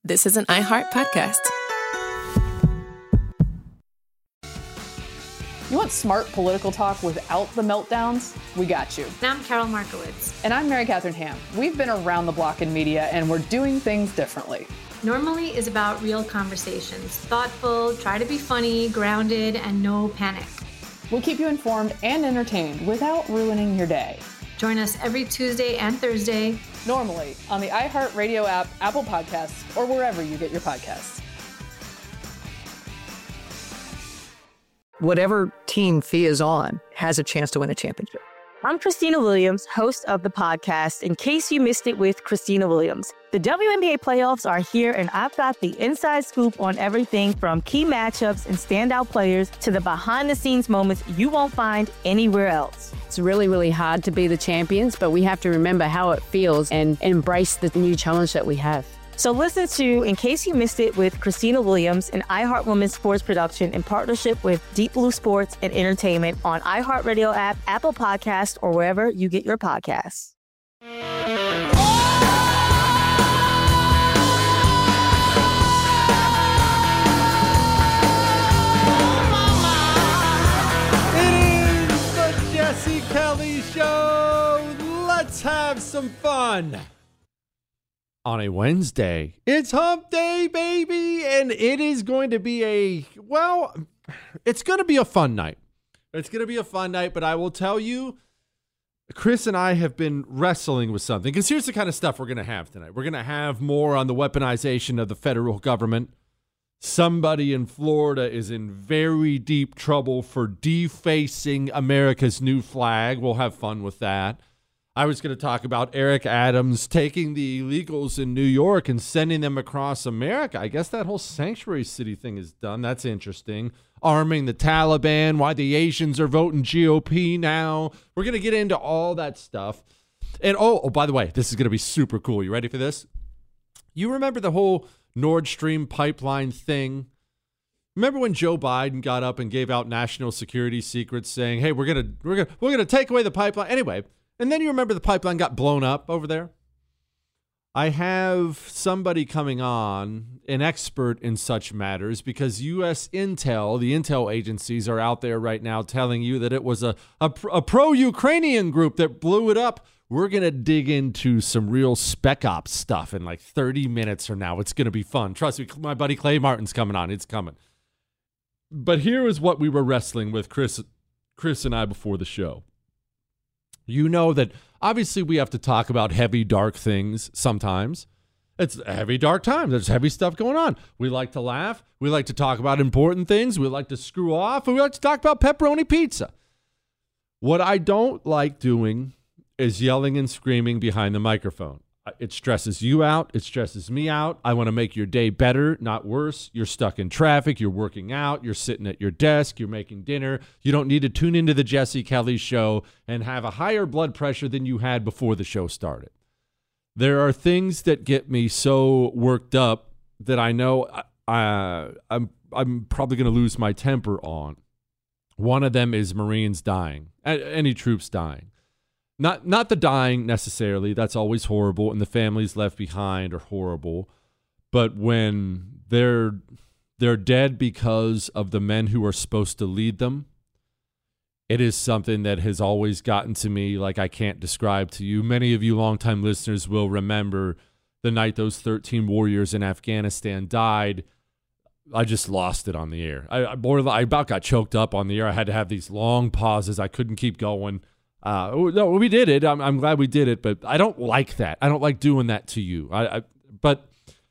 this is an iHeart podcast. You want smart political talk without the meltdowns? We got you. And I'm Carol Markowitz. And I'm Mary Catherine Ham. We've been around the block in media, and we're doing things differently. Normally is about real conversations. Thoughtful, try to be funny, grounded, and no panic. We'll keep you informed and entertained without ruining your day. Join us every Tuesday and Thursday. Normally on the iHeartRadio app, Apple Podcasts, or wherever you get your podcasts. Whatever team Thea is on has a chance to win a championship. I'm Christina Williams, host of the podcast, In Case You Missed It with Christina Williams. The WNBA playoffs are here, and I've got the inside scoop on everything from key matchups and standout players to the behind-the-scenes moments you won't find anywhere else. It's really, really hard to be the champions, but we have to remember how it feels and embrace the new challenge that we have. So listen to In Case You Missed It with Christina Williams, an iHeart Women's Sports production in partnership with Deep Blue Sports and Entertainment on iHeartRadio app, Apple Podcasts, or wherever you get your podcasts. It is the Jesse Kelly Show. Let's have some fun. On a Wednesday, it's hump day, baby, and it is going to be it's going to be a fun night. It's going to be a fun night, but I will tell you, Chris and I have been wrestling with something, because here's the kind of stuff we're going to have tonight. We're going to have more on the weaponization of the federal government. Somebody in Florida is in very deep trouble for defacing America's new flag. We'll have fun with that. I was going to talk about Eric Adams taking the illegals in New York and sending them across America. I guess that whole sanctuary city thing is done. That's interesting. Arming the Taliban, why the Asians are voting GOP now. We're going to get into all that stuff. And oh, by the way, this is going to be super cool. You ready for this? You remember the whole Nord Stream pipeline thing? Remember when Joe Biden got up and gave out national security secrets saying, "Hey, we're going to take away the pipeline." Anyway, and then you remember the pipeline got blown up over there? I have somebody coming on, an expert in such matters, because U.S. Intel, the intel agencies, are out there right now telling you that it was a pro-Ukrainian group that blew it up. We're going to dig into some real spec ops stuff in like 30 minutes from now. It's going to be fun. Trust me, my buddy Clay Martin's coming on. It's coming. But here is what we were wrestling with, Chris and I, before the show. You know that obviously we have to talk about heavy, dark things sometimes. It's a heavy, dark time. There's heavy stuff going on. We like to laugh. We like to talk about important things. We like to screw off. And we like to talk about pepperoni pizza. What I don't like doing is yelling and screaming behind the microphone. It stresses you out. It stresses me out. I want to make your day better, not worse. You're stuck in traffic. You're working out. You're sitting at your desk. You're making dinner. You don't need to tune into the Jesse Kelly Show and have a higher blood pressure than you had before the show started. There are things that get me so worked up that I know I'm probably going to lose my temper on. One of them is Marines dying, any troops dying. Not the dying necessarily. That's always horrible, and the families left behind are horrible. But when they're dead because of the men who are supposed to lead them, it is something that has always gotten to me like I can't describe to you. Many of you longtime listeners will remember the night those 13 warriors in Afghanistan died. I just lost it on the air. I about got choked up on the air. I had to have these long pauses. I couldn't keep going. No, we did it. I'm glad we did it, but I don't like that. I don't like doing that to you. But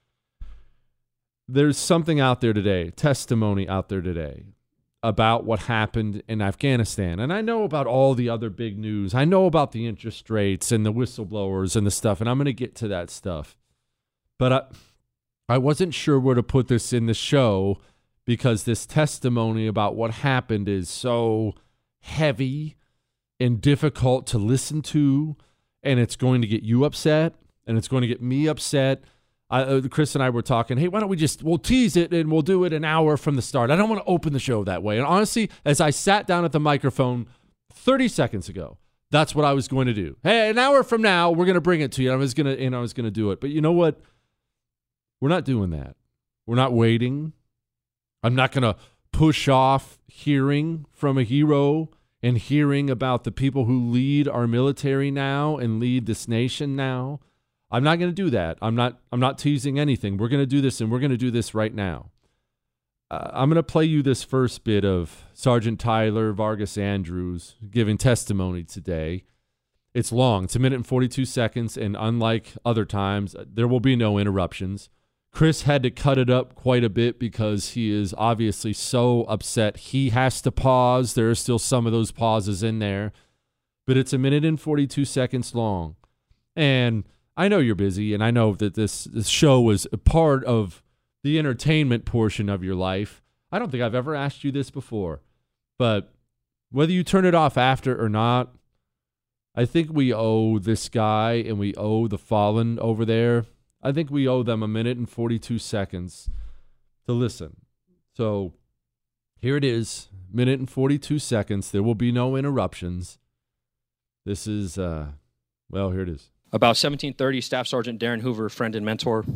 there's something out there today, testimony out there today about what happened in Afghanistan. And I know about all the other big news. I know about the interest rates and the whistleblowers and the stuff, and I'm going to get to that stuff. But I wasn't sure where to put this in the show because this testimony about what happened is so heavy and difficult to listen to, and it's going to get you upset, and it's going to get me upset. Chris and I were talking, hey, why don't we'll tease it, and we'll do it an hour from the start. I don't want to open the show that way. And honestly, as I sat down at the microphone 30 seconds ago, that's what I was going to do. Hey, an hour from now, we're going to bring it to you. I was going to do it. But you know what? We're not doing that. We're not waiting. I'm not going to push off hearing from a hero and hearing about the people who lead our military now and lead this nation now. I'm not going to do that. I'm not teasing anything. We're going to do this, and we're going to do this right now. I'm going to play you this first bit of Sergeant Tyler Vargas Andrews giving testimony today. It's long. It's 1 minute and 42 seconds, and unlike other times, there will be no interruptions. Chris had to cut it up quite a bit because he is obviously so upset. He has to pause. There are still some of those pauses in there, but it's 1 minute and 42 seconds long. And I know you're busy, and I know that this show was a part of the entertainment portion of your life. I don't think I've ever asked you this before, but whether you turn it off after or not, I think we owe this guy and we owe the fallen over there, I think we owe them 1 minute and 42 seconds to listen. So here it is, 1 minute and 42 seconds. There will be no interruptions. This is, here it is. About 1730, Staff Sergeant Darren Hoover, friend and mentor,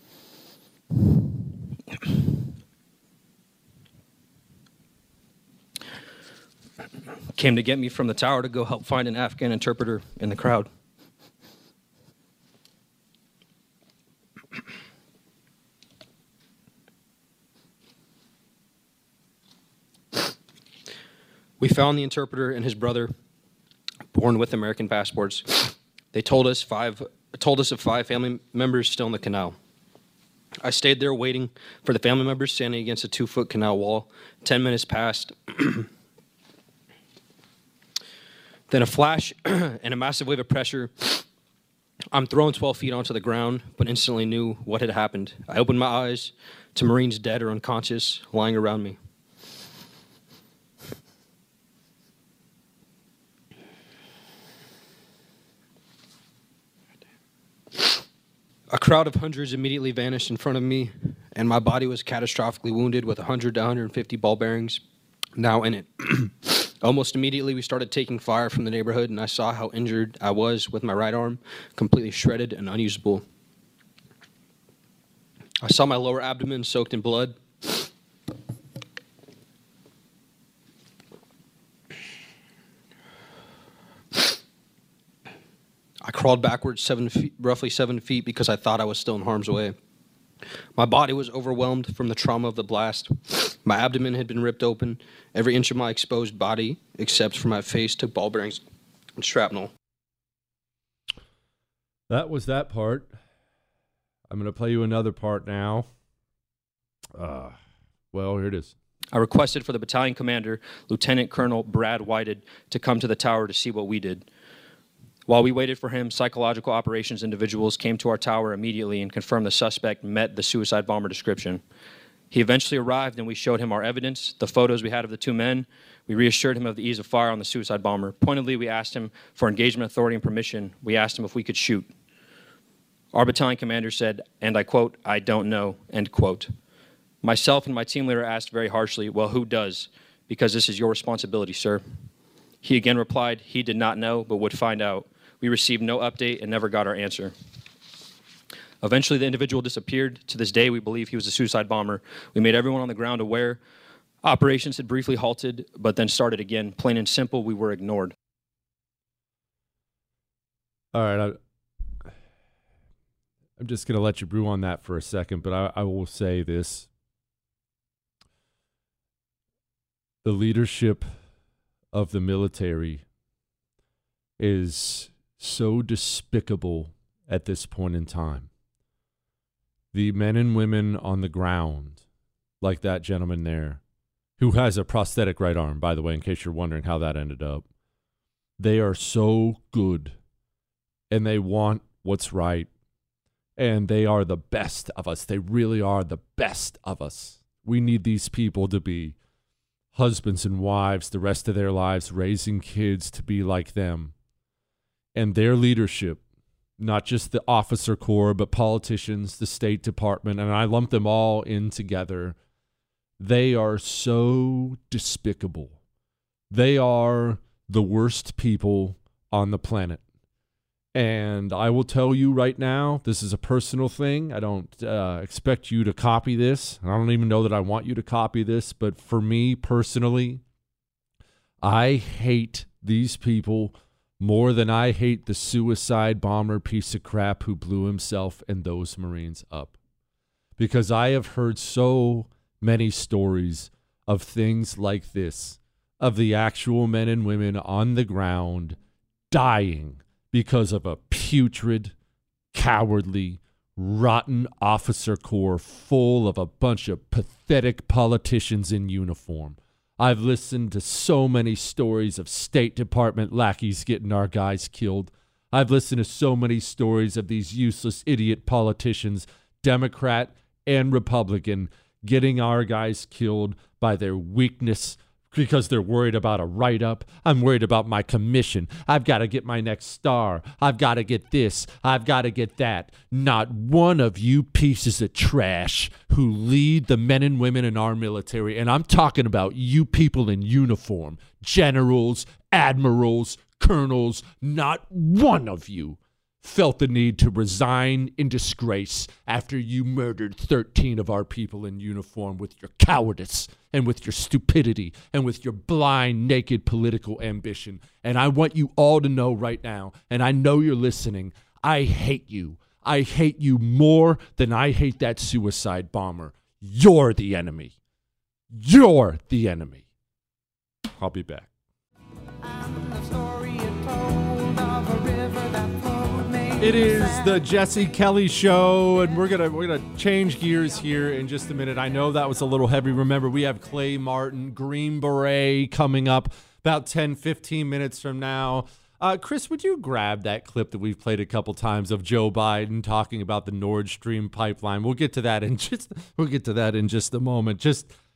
came to get me from the tower to go help find an Afghan interpreter in the crowd. We found the interpreter and his brother, born with American passports. They told us of 5 family members still in the canal. I stayed there waiting for the family members standing against a 2-foot canal wall. 10 minutes passed. Then a flash and a massive wave of pressure. I'm thrown 12 feet onto the ground, but instantly knew what had happened. I opened my eyes to Marines dead or unconscious lying around me. A crowd of hundreds immediately vanished in front of me, and my body was catastrophically wounded with 100 to 150 ball bearings now in it. Almost immediately, we started taking fire from the neighborhood, and I saw how injured I was with my right arm, completely shredded and unusable. I saw my lower abdomen soaked in blood. I crawled backwards roughly 7 feet because I thought I was still in harm's way. My body was overwhelmed from the trauma of the blast. My abdomen had been ripped open. Every inch of my exposed body, except for my face, took ball bearings and shrapnel. That was that part. I'm going to play you another part now. Here it is. I requested for the battalion commander, Lieutenant Colonel Brad Whited, to come to the tower to see what we did. While we waited for him, psychological operations individuals came to our tower immediately and confirmed the suspect met the suicide bomber description. He eventually arrived, and we showed him our evidence, the photos we had of the 2 men. We reassured him of the ease of fire on the suicide bomber. Pointedly, we asked him for engagement authority and permission. We asked him if we could shoot. Our battalion commander said, and I quote, "I don't know," end quote. Myself and my team leader asked very harshly, "Well, who does? Because this is your responsibility, sir." He again replied he did not know, but would find out. We received no update and never got our answer. Eventually, the individual disappeared. To this day, we believe he was a suicide bomber. We made everyone on the ground aware. Operations had briefly halted, but then started again. Plain and simple, we were ignored. All right, I'm just going to let you brew on that for a second, but I will say this. The leadership of the military is so despicable at this point in time. The men and women on the ground, like that gentleman there, who has a prosthetic right arm, by the way, in case you're wondering how that ended up, they are so good, and they want what's right, and they are the best of us. They really are the best of us. We need these people to be husbands and wives the rest of their lives, raising kids to be like them. And their leadership, not just the officer corps, but politicians, the State Department, and I lump them all in together, they are so despicable. They are the worst people on the planet. And I will tell you right now, this is a personal thing. I don't expect you to copy this. I don't even know that I want you to copy this. But for me personally, I hate these people more than I hate the suicide bomber piece of crap who blew himself and those Marines up. Because I have heard so many stories of things like this, of the actual men and women on the ground dying because of a putrid, cowardly, rotten officer corps full of a bunch of pathetic politicians in uniform. I've listened to so many stories of State Department lackeys getting our guys killed. I've listened to so many stories of these useless idiot politicians, Democrat and Republican, getting our guys killed by their weakness because they're worried about a write-up. I'm worried about my commission. I've got to get my next star. I've got to get this. I've got to get that. Not one of you pieces of trash who lead the men and women in our military, and I'm talking about you people in uniform, generals, admirals, colonels, not one of you felt the need to resign in disgrace after you murdered 13 of our people in uniform with your cowardice and with your stupidity and with your blind, naked political ambition. And I want you all to know right now, and I know you're listening, I hate you. I hate you more than I hate that suicide bomber. You're the enemy. You're the enemy. I'll be back. It is the Jesse Kelly Show, and we're gonna change gears here in just a minute. I know that was a little heavy. Remember, we have Clay Martin, Green Beret, coming up about 10, 15 minutes from now. Chris, would you grab that clip that we've played a couple times of Joe Biden talking about the Nord Stream pipeline? We'll get to that in just a moment.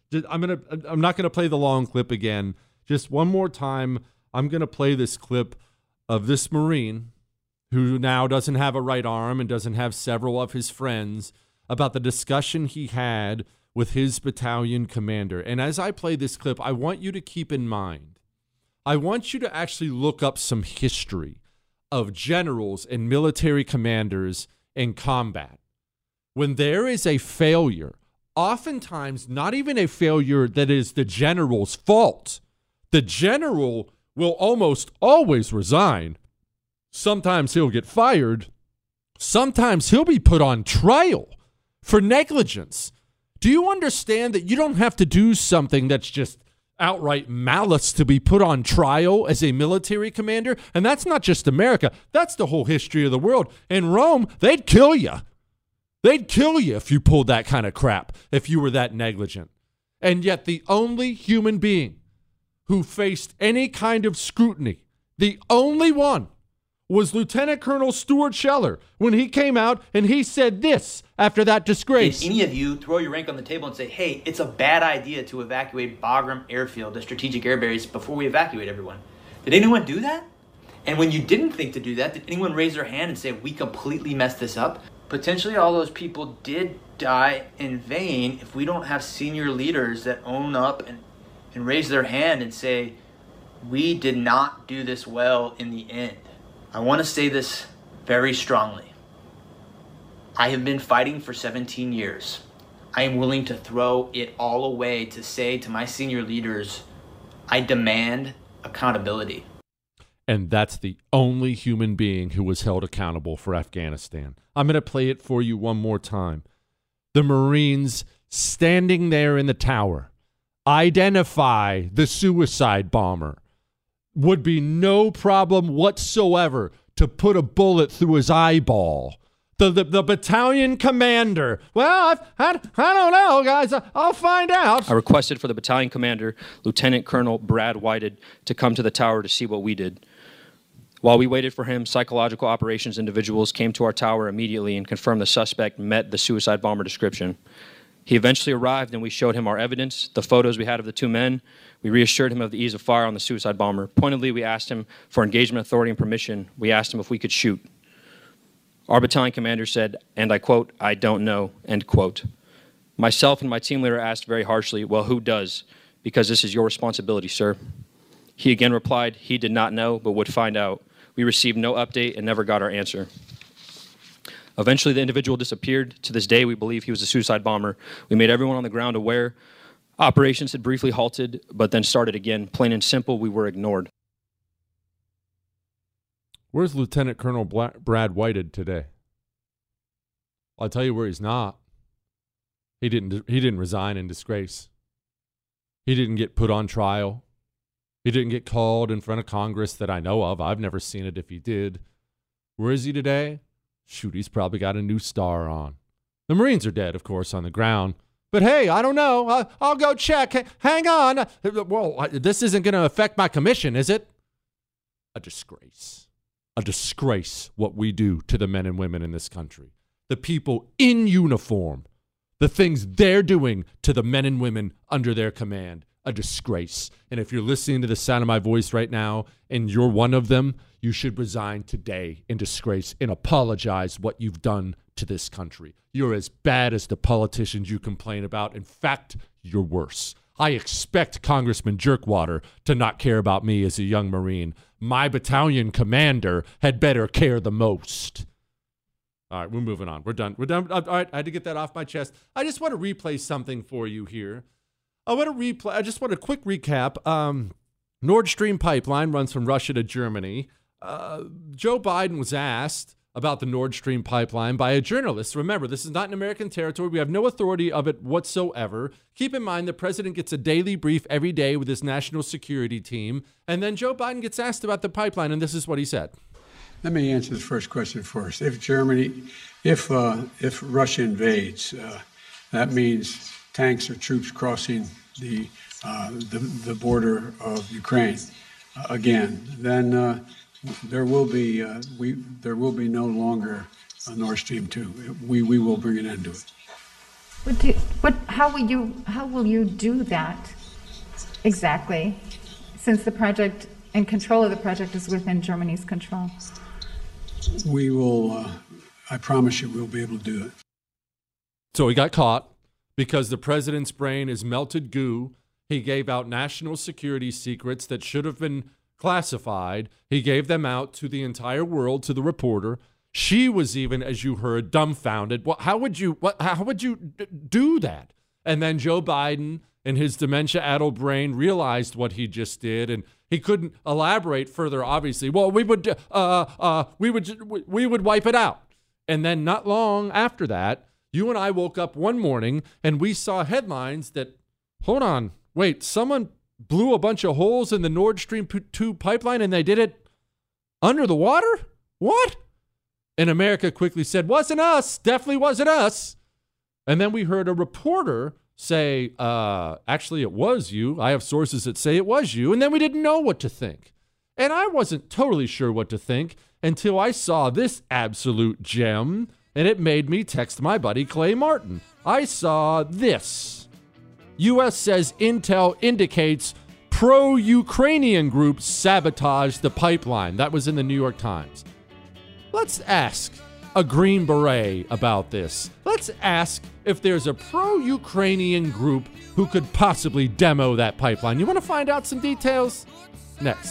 I'm not gonna play the long clip again. Just one more time, I'm gonna play this clip of this Marine who now doesn't have a right arm and doesn't have several of his friends, about the discussion he had with his battalion commander. And as I play this clip, I want you to keep in mind, I want you to actually look up some history of generals and military commanders in combat. When there is a failure, oftentimes not even a failure that is the general's fault, the general will almost always resign. Sometimes he'll get fired. Sometimes he'll be put on trial for negligence. Do you understand that you don't have to do something that's just outright malice to be put on trial as a military commander? And that's not just America. That's the whole history of the world. In Rome, they'd kill you. They'd kill you if you pulled that kind of crap, if you were that negligent. And yet the only human being who faced any kind of scrutiny, the only one, was Lieutenant Colonel Stuart Scheller when he came out and he said this after that disgrace. Did any of you throw your rank on the table and say, hey, it's a bad idea to evacuate Bagram Airfield, the strategic air base, before we evacuate everyone? Did anyone do that? And when you didn't think to do that, did anyone raise their hand and say, we completely messed this up? Potentially all those people did die in vain if we don't have senior leaders that own up and raise their hand and say, we did not do this well in the end. I want to say this very strongly. I have been fighting for 17 years. I am willing to throw it all away to say to my senior leaders, I demand accountability. And that's the only human being who was held accountable for Afghanistan. I'm going to play it for you one more time. The Marines standing there in the tower, identify the suicide bomber. Would be no problem whatsoever to put a bullet through his eyeball. The battalion commander, well, I don't know, guys. I'll find out. I requested for the battalion commander, Lieutenant Colonel Brad Whited, to come to the tower to see what we did. While we waited for him, psychological operations individuals came to our tower immediately and confirmed the suspect met the suicide bomber description. He eventually arrived and we showed him our evidence, the photos we had of the two men. We reassured him of the ease of fire on the suicide bomber. Pointedly, we asked him for engagement authority and permission. We asked him if we could shoot. Our battalion commander said, and I quote, I don't know, end quote. Myself and my team leader asked very harshly, well, who does? Because this is your responsibility, sir. He again replied, he did not know, but would find out. We received no update and never got our answer. Eventually, the individual disappeared. To this day, we believe he was a suicide bomber. We made everyone on the ground aware. Operations had briefly halted, but then started again. Plain and simple, we were ignored. Where's Lieutenant Colonel Brad Whited today? I'll tell you where he's not. He didn't resign in disgrace. He didn't get put on trial. He didn't get called in front of Congress that I know of. I've never seen it if he did. Where is he today? Shoot, he's probably got a new star on. The Marines are dead, of course, on the ground. But hey, I don't know. I'll go check. Hang on. Well, this isn't going to affect my commission, is it? A disgrace. A disgrace what we do to the men and women in this country. The people in uniform. The things they're doing to the men and women under their command. A disgrace. And if you're listening to the sound of my voice right now and you're one of them, you should resign today in disgrace and apologize what you've done to this country. You're as bad as the politicians you complain about. In fact, you're worse. I expect Congressman Jerkwater to not care about me as a young Marine. My battalion commander had better care the most. All right, we're moving on. We're done. All right, I had to get that off my chest. I just want to replay something for you here. I just want a quick recap. Nord Stream pipeline runs from Russia to Germany. Joe Biden was asked about the Nord Stream pipeline by a journalist. Remember, this is not in American territory. We have no authority of it whatsoever. Keep in mind, the president gets a daily brief every day with his national security team. And then Joe Biden gets asked about the pipeline, and this is what he said. Let me answer the first question first. If Russia invades, that means tanks or troops crossing the border of Ukraine again. Then there will be no longer a Nord Stream 2. We will bring an end to it. How will you do that exactly? Since the project and control of the project is within Germany's control. We will. I promise you, we'll be able to do it. So he got caught because the president's brain is melted goo. He gave out national security secrets that should have been classified. He gave them out to the entire world, to the reporter. She was even, as you heard, dumbfounded. Well, how would you do that? And then Joe Biden, in his dementia-addled brain, realized what he just did, and he couldn't elaborate further. Obviously, well, we would wipe it out. And then, not long after that, you and I woke up one morning and we saw headlines that, hold on, wait, someone blew a bunch of holes in the Nord Stream 2 pipeline and they did it under the water? What? And America quickly said, wasn't us, definitely wasn't us. And then we heard a reporter say, actually, it was you. I have sources that say it was you. And then we didn't know what to think. And I wasn't totally sure what to think until I saw this absolute gem, and it made me text my buddy Clay Martin. I saw this. U.S. says intel indicates pro-Ukrainian groups sabotaged the pipeline. That was in the New York Times. Let's ask a Green Beret about this. Let's ask if there's a pro-Ukrainian group who could possibly demo that pipeline. You want to find out some details? Next.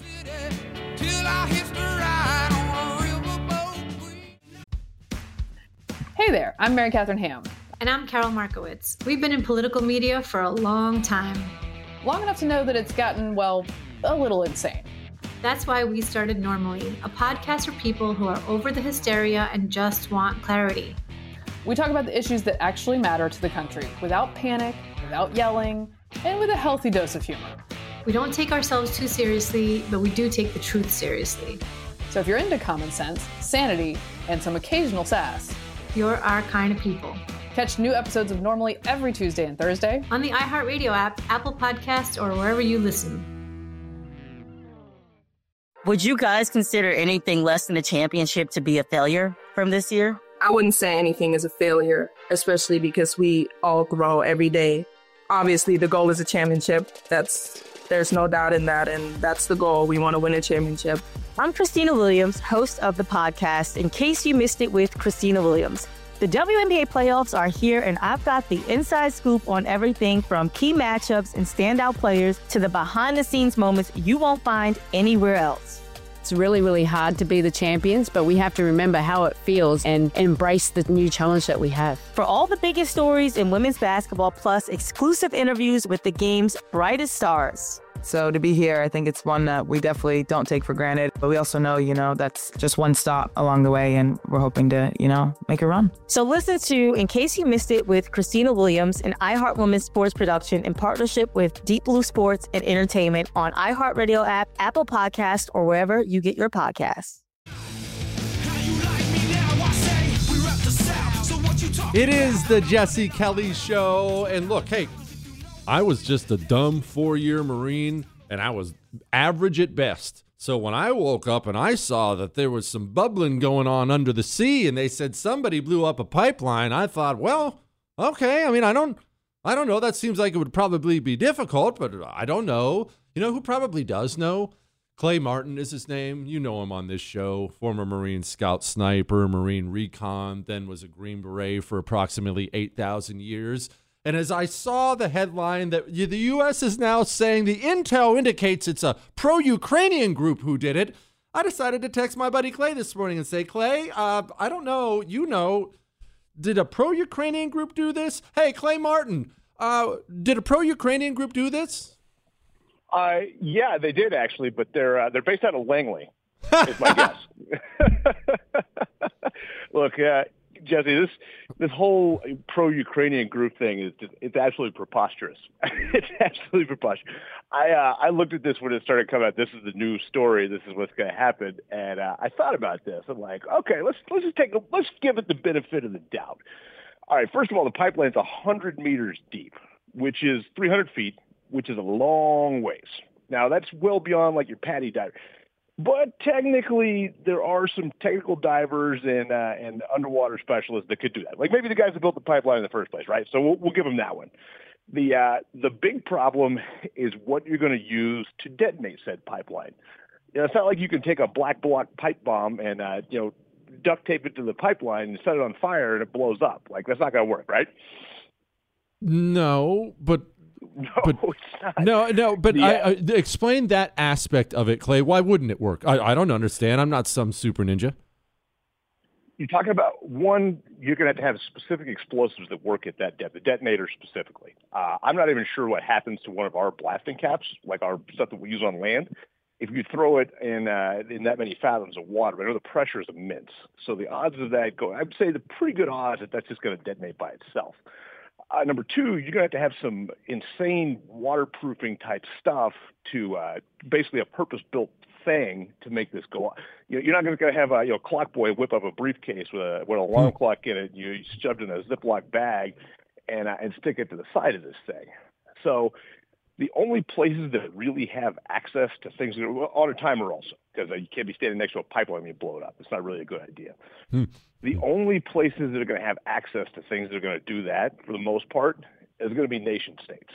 Hey there, I'm Mary Catherine Ham. And I'm Carol Markowitz. We've been in political media for a long time. Long enough to know that it's gotten, well, a little insane. That's why we started Normally, a podcast for people who are over the hysteria and just want clarity. We talk about the issues that actually matter to the country, without panic, without yelling, and with a healthy dose of humor. We don't take ourselves too seriously, but we do take the truth seriously. So if you're into common sense, sanity, and some occasional sass, you're our kind of people. Catch new episodes of Normally every Tuesday and Thursday on the iHeartRadio app, Apple Podcasts, or wherever you listen. Would you guys consider anything less than a championship to be a failure from this year? I wouldn't say anything is a failure, especially because we all grow every day. Obviously, the goal is a championship. There's no doubt in that, and that's the goal. We want to win a championship. I'm Christina Williams, host of the podcast In Case You Missed It with Christina Williams. The WNBA playoffs are here, and I've got the inside scoop on everything from key matchups and standout players to the behind-the-scenes moments you won't find anywhere else. It's really, really hard to be the champions, but we have to remember how it feels and embrace the new challenge that we have. For all the biggest stories in women's basketball, plus exclusive interviews with the game's brightest stars. So to be here, I think it's one that we definitely don't take for granted. But we also know, that's just one stop along the way, and we're hoping to, make a run. So listen to In Case You Missed It with Christina Williams, an iHeart Women's Sports production in partnership with Deep Blue Sports and Entertainment on iHeartRadio app, Apple Podcasts, or wherever you get your podcasts. It is the Jesse Kelly Show. And look, hey, I was just a dumb 4-year Marine, and I was average at best. So when I woke up and I saw that there was some bubbling going on under the sea, and they said somebody blew up a pipeline, I thought, well, okay. I mean, I don't know. That seems like it would probably be difficult, but I don't know. You know who probably does know? Clay Martin is his name. You know him on this show. Former Marine Scout Sniper, Marine Recon, then was a Green Beret for approximately 8,000 years. And as I saw the headline that the U.S. is now saying the intel indicates it's a pro-Ukrainian group who did it, I decided to text my buddy Clay this morning and say, Clay, I don't know, did a pro-Ukrainian group do this? Hey, Clay Martin, did a pro-Ukrainian group do this? Yeah, they did actually, but they're based out of Langley, is my guess. Look, Jesse, this whole pro-Ukrainian group thing it's absolutely preposterous. It's absolutely preposterous. I looked at this when it started coming out. This is the new story. This is what's going to happen. And I thought about this. I'm like, okay, let's give it the benefit of the doubt. All right, first of all, the pipeline's 100 meters deep, which is 300 feet, which is a long ways. Now, that's well beyond like your paddy diver. But technically, there are some technical divers and underwater specialists that could do that. Like maybe the guys that built the pipeline in the first place, right? So we'll give them that one. The big problem is what you're going to use to detonate said pipeline. It's not like you can take a black bloc pipe bomb and duct tape it to the pipeline and set it on fire and it blows up. Like that's not going to work, right? No, but. It's not. No, but I explain that aspect of it, Clay. Why wouldn't it work? I don't understand. I'm not some super ninja. You're talking about, one, you're going to have specific explosives that work at that depth, the detonator specifically. I'm not even sure what happens to one of our blasting caps, like our stuff that we use on land. If you throw it in that many fathoms of water, I know the pressure is immense. So the odds of that going, I'd say the pretty good odds that that's just going to detonate by itself. Number two, you're going to have some insane waterproofing type stuff to basically a purpose-built thing to make this go on. You're not going to have a clock boy whip up a briefcase with an alarm clock in it. You shoved in a Ziploc bag and stick it to the side of this thing. So the only places that really have access to things on a timer also, because you can't be standing next to a pipeline when you blow it up. It's not really a good idea. The only places that are going to have access to things that are going to do that, for the most part, is going to be nation states.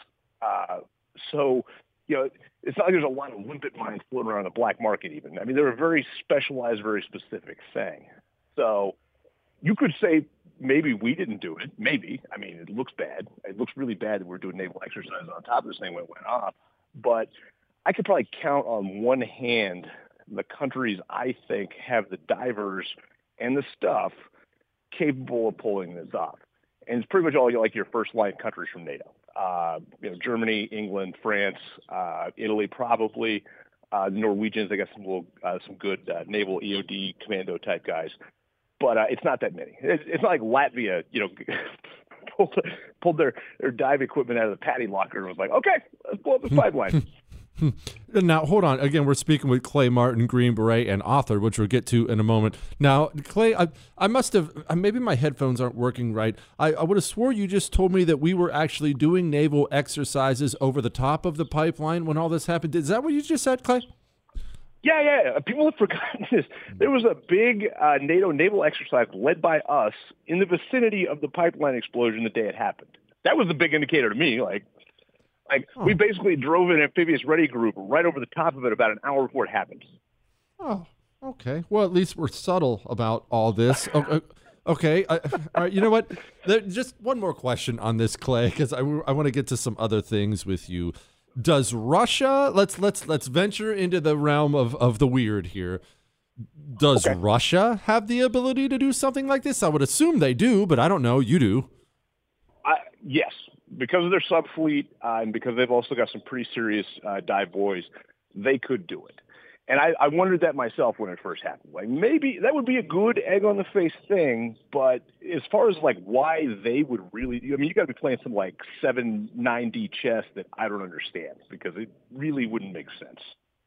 So, it's not like there's a lot of limpet mines floating around the black market even. I mean, they're a very specialized, very specific thing. So you could say maybe we didn't do it. Maybe. I mean, it looks bad. It looks really bad that we're doing naval exercises on top of this thing when it went off. But I could probably count on one hand the countries I think have the divers and the stuff capable of pulling this off. And it's pretty much all like your first line countries from NATO. Germany, England, France, Italy, probably. The Norwegians, they got some good naval EOD commando type guys. But it's not that many. It's not like Latvia, pulled their dive equipment out of the paddy locker and was like, okay, let's blow up this pipeline. Now, hold on. Again, we're speaking with Clay Martin, Green Beret, and author, which we'll get to in a moment. Now, Clay, I must have, maybe my headphones aren't working right. I would have swore you just told me that we were actually doing naval exercises over the top of the pipeline when all this happened. Is that what you just said, Clay? Yeah. People have forgotten this. There was a big NATO naval exercise led by us in the vicinity of the pipeline explosion the day it happened. That was the big indicator to me. We basically drove an amphibious ready group right over the top of it about an hour before it happened. Oh, okay. Well, at least we're subtle about all this. Okay. All right. You know what? Just one more question on this, Clay, because I want to get to some other things with you. Does Russia, let's venture into the realm of the weird here. Does Russia have the ability to do something like this? I would assume they do, but I don't know. You do. Yes, because of their subfleet and because they've also got some pretty serious dive buoys, they could do it. And I wondered that myself when it first happened. Like, maybe that would be a good egg on the face thing, but as far as like why they would really, I mean, you got to be playing some like 7-9D chess that I don't understand, because it really wouldn't make sense.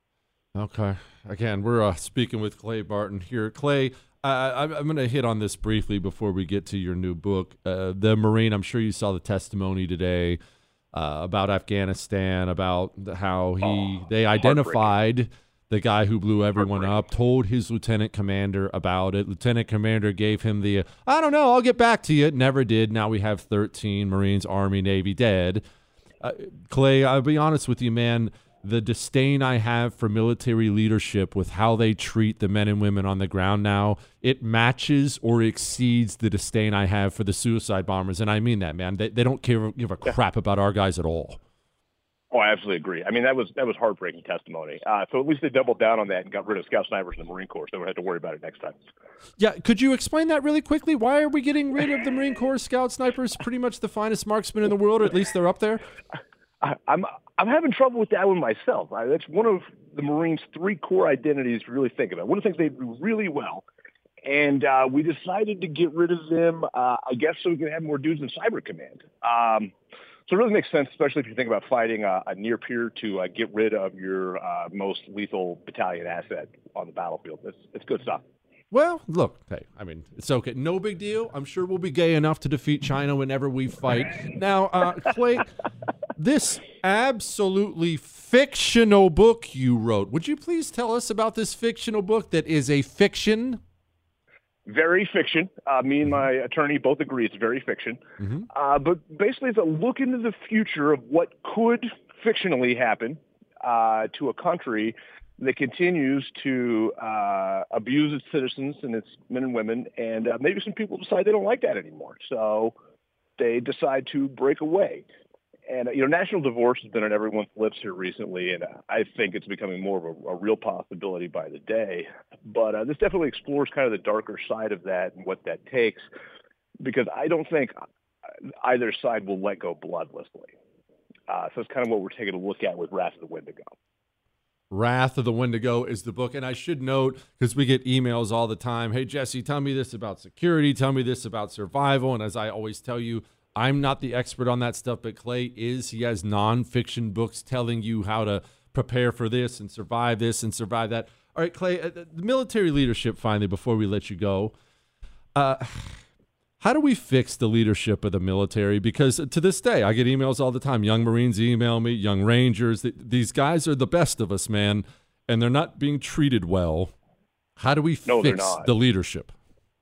Okay. Again, we're speaking with Clay Barton here. Clay, I'm going to hit on this briefly before we get to your new book. The Marine, I'm sure you saw the testimony today about Afghanistan, about how they identified the guy who blew everyone up, told his lieutenant commander about it. Lieutenant commander gave him the, I don't know, I'll get back to you. Never did. Now we have 13 Marines, Army, Navy dead. Clay, I'll be honest with you, man. The disdain I have for military leadership with how they treat the men and women on the ground now, it matches or exceeds the disdain I have for the suicide bombers. And I mean that, man. They don't give a crap about our guys at all. Oh, I absolutely agree. I mean, that was heartbreaking testimony. So at least they doubled down on that and got rid of scout snipers in the Marine Corps, so we don't have to worry about it next time. Yeah, could you explain that really quickly? Why are we getting rid of the Marine Corps scout snipers? Pretty much the finest marksmen in the world, or at least they're up there. I'm having trouble with that one myself. That's one of the Marines' 3 core identities to really think about. One of the things they do really well, and we decided to get rid of them, I guess, so we can have more dudes in Cyber Command. So it really makes sense, especially if you think about fighting a near peer, to get rid of your most lethal battalion asset on the battlefield. It's good stuff. Well, look, hey, I mean, it's okay. No big deal. I'm sure we'll be gay enough to defeat China whenever we fight. Now, Clay, this absolutely fictional book you wrote, would you please tell us about this fictional book that is a fiction? Very fiction. Me and my attorney both agree it's very fiction. Mm-hmm. But basically, it's a look into the future of what could fictionally happen to a country that continues to abuse its citizens and its men and women, and maybe some people decide they don't like that anymore, so they decide to break away. And, national divorce has been on everyone's lips here recently, and I think it's becoming more of a real possibility by the day. But this definitely explores kind of the darker side of that and what that takes, because I don't think either side will let go bloodlessly. So it's kind of what we're taking a look at with Wrath of the Wendigo. Wrath of the Wendigo is the book. And I should note, because we get emails all the time, hey, Jesse, tell me this about security, tell me this about survival. And as I always tell you, I'm not the expert on that stuff, but Clay is. He has nonfiction books telling you how to prepare for this and survive that. All right, Clay, the military leadership, finally, before we let you go. How do we fix the leadership of the military? Because to this day, I get emails all the time. Young Marines email me, young Rangers. These guys are the best of us, man, and they're not being treated well. How do we fix the leadership?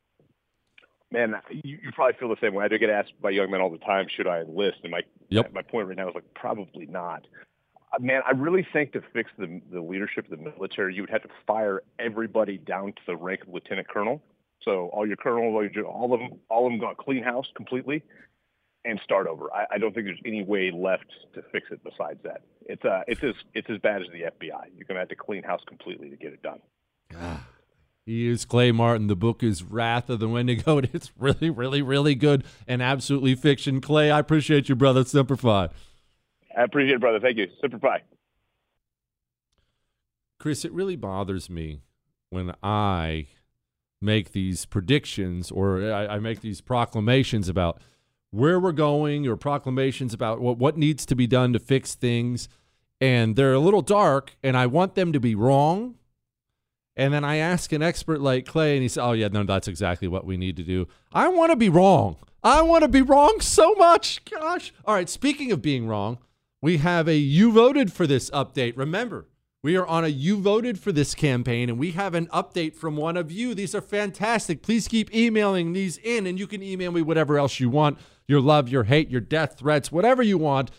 Man, you probably feel the same way. I do get asked by young men all the time, should I enlist? And my point right now is like, probably not. Man, I really think to fix the leadership of the military, you would have to fire everybody down to the rank of lieutenant colonel. So all your colonels, all of them got clean house completely and start over. I don't think there's any way left to fix it besides that. It's as bad as the FBI. You're going to have to clean house completely to get it done. He is Clay Martin. The book is Wrath of the Wendigo. It's really, really, really good and absolutely fiction. Clay, I appreciate you, brother. Semper Fi. I appreciate it, brother. Thank you. Semper Fi. Chris, it really bothers me when I make these predictions or I make these proclamations about where we're going or proclamations about what needs to be done to fix things, and they're a little dark, and I want them to be wrong. And then I ask an expert like Clay, and he says, oh, yeah, no, that's exactly what we need to do. I want to be wrong. I want to be wrong so much. Gosh. All right, speaking of being wrong, we have a You Voted for This update. Remember, we are on a You Voted for This campaign, and we have an update from one of you. These are fantastic. Please keep emailing these in, and you can email me whatever else you want, your love, your hate, your death threats, whatever you want,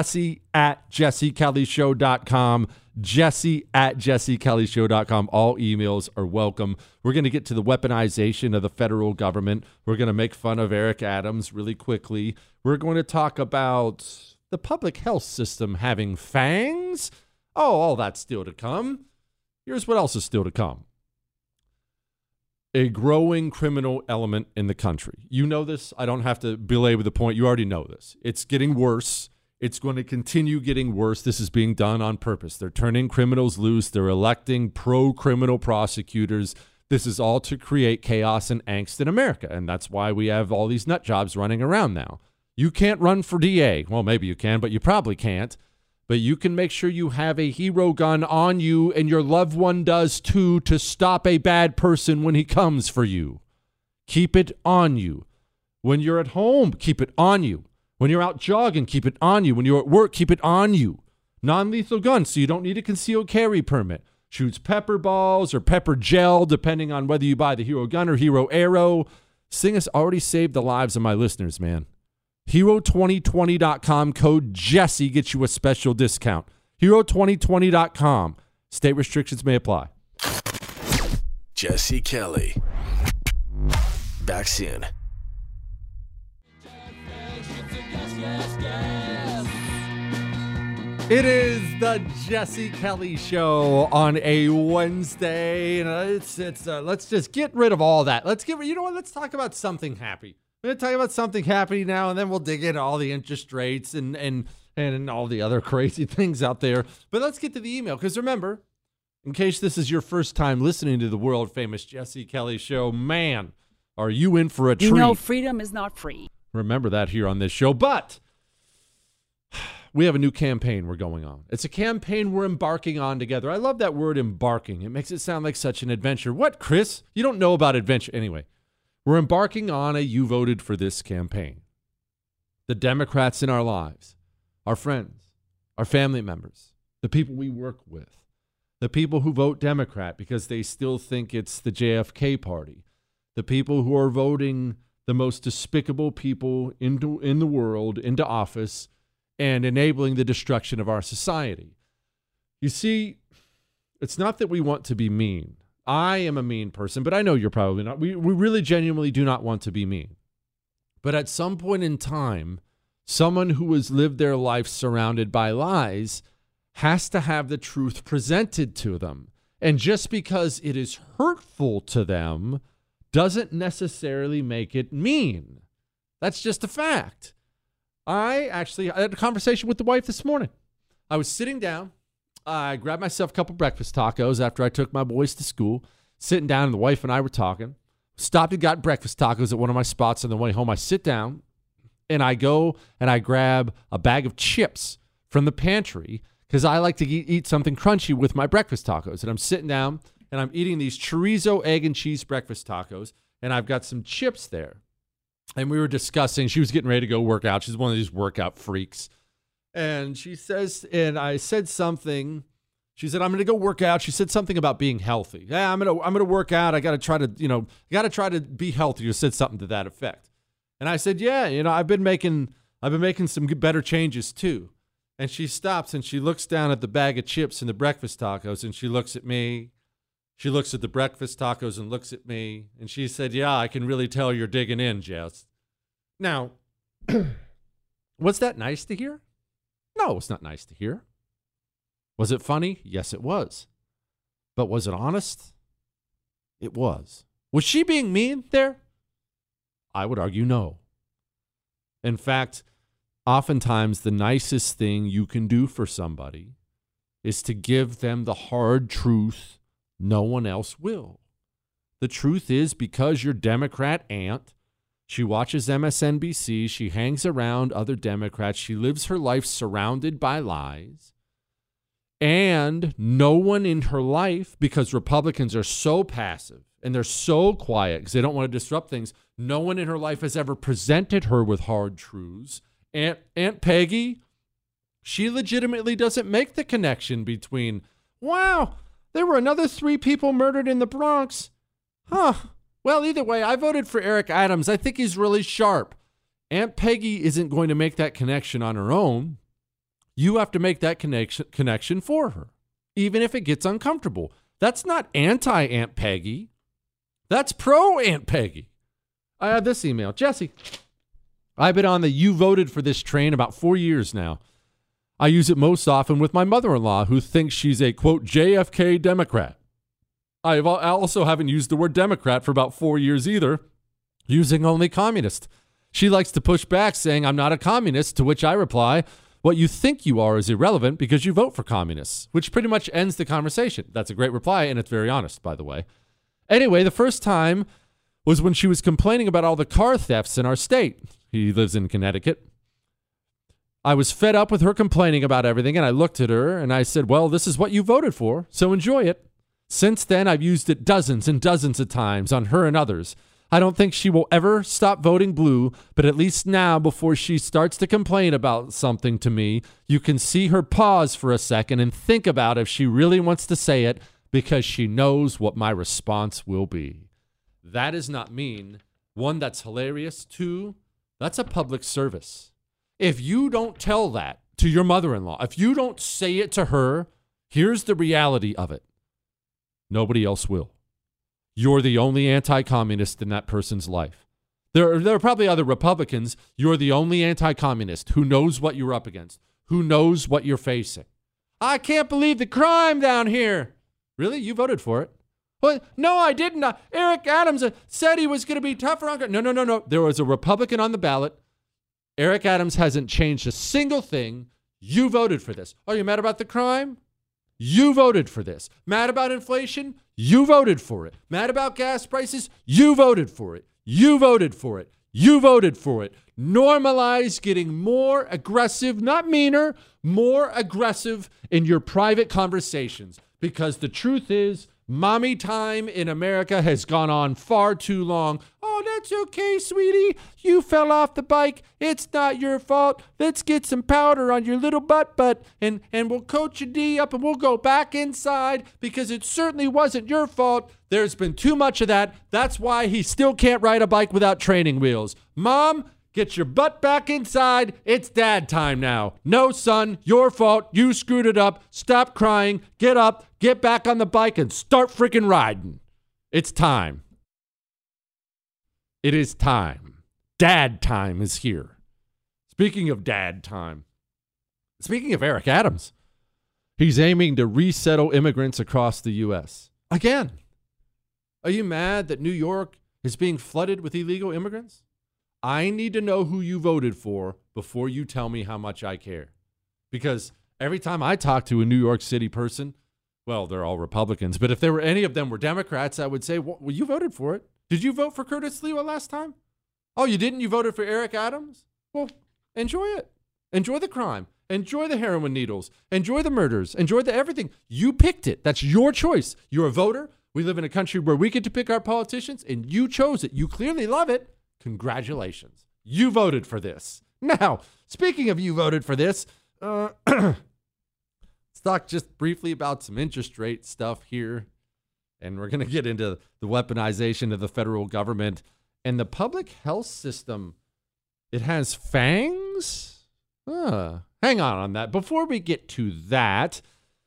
Jesse@JesseKellyShow.com, Jesse@JesseKellyShow.com. All emails are welcome. We're going to get to the weaponization of the federal government. We're going to make fun of Eric Adams really quickly. We're going to talk about the public health system having fangs? Oh, all that's still to come. Here's what else is still to come. A growing criminal element in the country. You know this. I don't have to belabor the point. You already know this. It's getting worse. It's going to continue getting worse. This is being done on purpose. They're turning criminals loose. They're electing pro-criminal prosecutors. This is all to create chaos and angst in America. And that's why we have all these nut jobs running around now. You can't run for DA. Well, maybe you can, but you probably can't. But you can make sure you have a hero gun on you, and your loved one does too, to stop a bad person when he comes for you. Keep it on you. When you're at home, keep it on you. When you're out jogging, keep it on you. When you're at work, keep it on you. Non-lethal gun, so you don't need a concealed carry permit. Shoots pepper balls or pepper gel, depending on whether you buy the hero gun or hero arrow. Sing has already saved the lives of my listeners, man. Hero2020.com code Jesse gets you a special discount. Hero2020.com. State restrictions may apply. Jesse Kelly. Back soon. It is the Jesse Kelly Show on a Wednesday, and let's just get rid of all that. You know what? Let's talk about something happy. We're going to talk about something happy now, and then we'll dig into all the interest rates and all the other crazy things out there. But let's get to the email, because remember, in case this is your first time listening to the world-famous Jesse Kelly Show, man, are you in for a treat. You know, freedom is not free. Remember that here on this show. But we have a new campaign we're going on. It's a campaign we're embarking on together. I love that word, embarking. It makes it sound like such an adventure. What, Chris? You don't know about adventure. Anyway, we're embarking on a You Voted for This campaign. The Democrats in our lives, our friends, our family members, the people we work with, the people who vote Democrat because they still think it's the JFK party, the people who are voting the most despicable people in the world into office and enabling the destruction of our society. You see, it's not that we want to be mean. I am a mean person, but I know you're probably not. We really genuinely do not want to be mean. But at some point in time, someone who has lived their life surrounded by lies has to have the truth presented to them. And just because it is hurtful to them doesn't necessarily make it mean. That's just a fact. I had a conversation with the wife this morning. I was sitting down. I grabbed myself a couple breakfast tacos after I took my boys to school. Sitting down, and the wife and I were talking. Stopped and got breakfast tacos at one of my spots on the way home. I sit down, and I go and I grab a bag of chips from the pantry because I like to eat something crunchy with my breakfast tacos. And I'm sitting down, and I'm eating these chorizo, egg, and cheese breakfast tacos, and I've got some chips there. And we were discussing, she was getting ready to go work out. She's one of these workout freaks. And she says, and I said something, she said, I'm going to go work out. She said something about being healthy. Yeah, I'm going to work out. I got to try to be healthy, or said something to that effect. And I said, yeah, I've been making some better changes too. And she stops and she looks down at the bag of chips and the breakfast tacos, and she looks at me. She looks at the breakfast tacos and looks at me, and she said, yeah, I can really tell you're digging in, Jess. Now, was that nice to hear? No, it's not nice to hear. Was it funny? Yes, it was. But was it honest? It was. Was she being mean there? I would argue no. In fact, oftentimes the nicest thing you can do for somebody is to give them the hard truth no one else will. The truth is, because your Democrat aunt, she watches MSNBC, she hangs around other Democrats, she lives her life surrounded by lies, and no one in her life, because Republicans are so passive and they're so quiet because they don't want to disrupt things, no one in her life has ever presented her with hard truths. Aunt Peggy, she legitimately doesn't make the connection between, wow, there were another 3 people murdered in the Bronx. Huh. Well, either way, I voted for Eric Adams. I think he's really sharp. Aunt Peggy isn't going to make that connection on her own. You have to make that connection for her, even if it gets uncomfortable. That's not anti-Aunt Peggy. That's pro-Aunt Peggy. I have this email. Jesse, I've been on the "you voted for this" train about 4 years now. I use it most often with my mother-in-law, who thinks she's a, quote, JFK Democrat. I also haven't used the word Democrat for about 4 years either, using only communist. She likes to push back, saying I'm not a communist, to which I reply, what you think you are is irrelevant because you vote for communists, which pretty much ends the conversation. That's a great reply, and it's very honest, by the way. Anyway, the first time was when she was complaining about all the car thefts in our state. He lives in Connecticut. I was fed up with her complaining about everything, and I looked at her and I said, well, this is what you voted for, so enjoy it. Since then, I've used it dozens and dozens of times on her and others. I don't think she will ever stop voting blue, but at least now, before she starts to complain about something to me, you can see her pause for a second and think about if she really wants to say it, because she knows what my response will be. That is not mean. One, that's hilarious. Two, that's a public service. If you don't tell that to your mother-in-law, if you don't say it to her, here's the reality of it. Nobody else will. You're the only anti-communist in that person's life. There are probably other Republicans. You're the only anti-communist who knows what you're up against, who knows what you're facing. I can't believe the crime down here. Really? You voted for it? Well, no, I didn't. Eric Adams said he was going to be tougher on... No. There was a Republican on the ballot. Eric Adams hasn't changed a single thing. You voted for this. Are you mad about the crime? You voted for this. Mad about inflation? You voted for it. Mad about gas prices? You voted for it. You voted for it. You voted for it. Normalize getting more aggressive, not meaner, more aggressive in your private conversations. Because the truth is, mommy time in America has gone on far too long. Oh, that's okay, sweetie. You fell off the bike. It's not your fault. Let's get some powder on your little butt, and we'll coat your D up and we'll go back inside because it certainly wasn't your fault. There's been too much of that. That's why he still can't ride a bike without training wheels. Mom, get your butt back inside. It's dad time now. No, son, your fault. You screwed it up. Stop crying. Get up, get back on the bike, and start freaking riding. It's time. It is time. Dad time is here. Speaking of dad time, speaking of Eric Adams, he's aiming to resettle immigrants across the U.S. Again. Are you mad that New York is being flooded with illegal immigrants? I need to know who you voted for before you tell me how much I care. Because every time I talk to a New York City person, well, they're all Republicans, but if there were any of them were Democrats, I would say, well, you voted for it. Did you vote for Curtis Sliwa last time? Oh, you didn't? You voted for Eric Adams? Well, enjoy it. Enjoy the crime. Enjoy the heroin needles. Enjoy the murders. Enjoy the everything. You picked it. That's your choice. You're a voter. We live in a country where we get to pick our politicians, and you chose it. You clearly love it. Congratulations. You voted for this. Now, speaking of you voted for this, let's talk just briefly about some interest rate stuff here. And we're going to get into the weaponization of the federal government and the public health system. It has fangs? Hang on that. Before we get to that,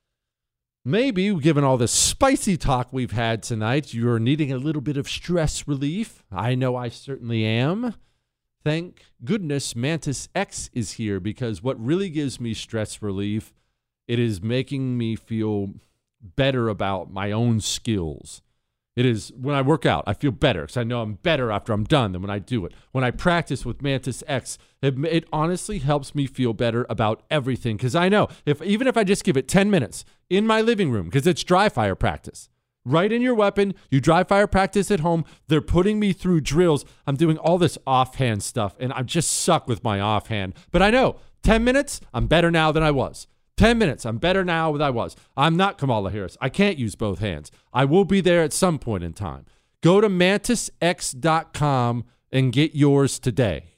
maybe, given all the spicy talk we've had tonight, you're needing a little bit of stress relief. I know I certainly am. Thank goodness Mantis X is here, because what really gives me stress relief, it is making me feel better about my own skills. It is when I work out, I feel better because I know I'm better after I'm done than when I do it. When I practice with Mantis X, it honestly helps me feel better about everything, because I know even if I just give it 10 minutes in my living room, because it's dry fire practice. Right in your weapon, you dry fire practice at home. They're putting me through drills. I'm doing all this offhand stuff, and I just suck with my offhand. But I know 10 minutes, I'm better now than I was. 10 minutes, I'm better now than I was. I'm not Kamala Harris. I can't use both hands. I will be there at some point in time. Go to MantisX.com and get yours today.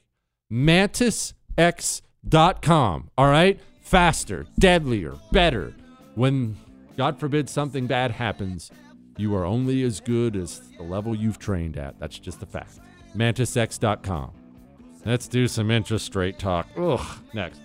MantisX.com, all right? Faster, deadlier, better. When, God forbid, something bad happens, you are only as good as the level you've trained at. That's just a fact. MantisX.com. Let's do some interest rate talk. Ugh, next.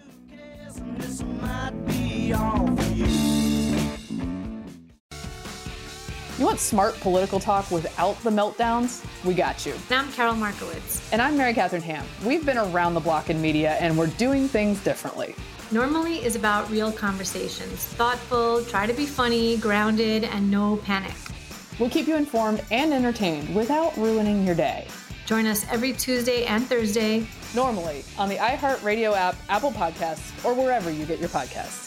You want smart political talk without the meltdowns? We got you. And I'm Carol Markowitz. And I'm Mary Catherine Ham. We've been around the block in media, and we're doing things differently. Normally is about real conversations. Thoughtful, try to be funny, grounded, and no panic. We'll keep you informed and entertained without ruining your day. Join us every Tuesday and Thursday. Normally on the iHeartRadio app, Apple Podcasts, or wherever you get your podcasts.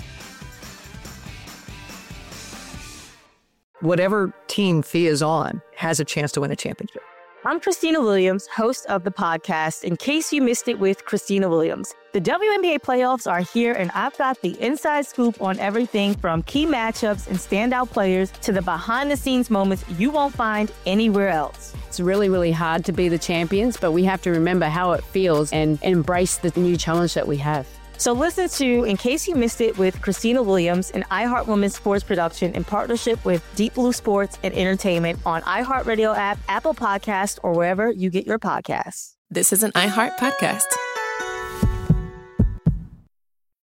Whatever team Fee is on has a chance to win a championship. I'm Christina Williams, host of the podcast, In Case You Missed It with Christina Williams. The WNBA playoffs are here, and I've got the inside scoop on everything from key matchups and standout players to the behind-the-scenes moments you won't find anywhere else. It's really, really hard to be the champions, but we have to remember how it feels and embrace the new challenge that we have. So listen to In Case You Missed It with Christina Williams, an iHeart Women's sports production in partnership with Deep Blue Sports and Entertainment on iHeartRadio app, Apple Podcasts, or wherever you get your podcasts. This is an iHeart podcast.